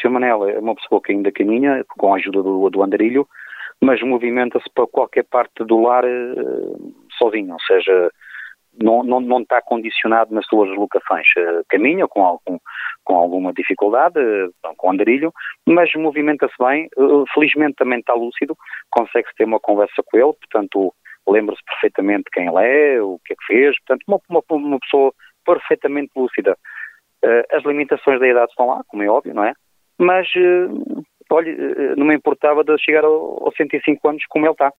Sr. Manel é uma pessoa que ainda caminha, com a ajuda do andarilho, mas movimenta-se para qualquer parte do lar sozinho, ou seja, não está condicionado nas suas deslocações. Caminha com alguma dificuldade, com o andarilho, mas movimenta-se bem, felizmente também está lúcido, consegue-se ter uma conversa com ele, portanto lembra-se perfeitamente quem ele é, o que é que fez, portanto uma pessoa perfeitamente lúcida. As limitações da idade estão lá, como é óbvio, não é? Mas, olha, não me importava de chegar aos 105 anos como ele está.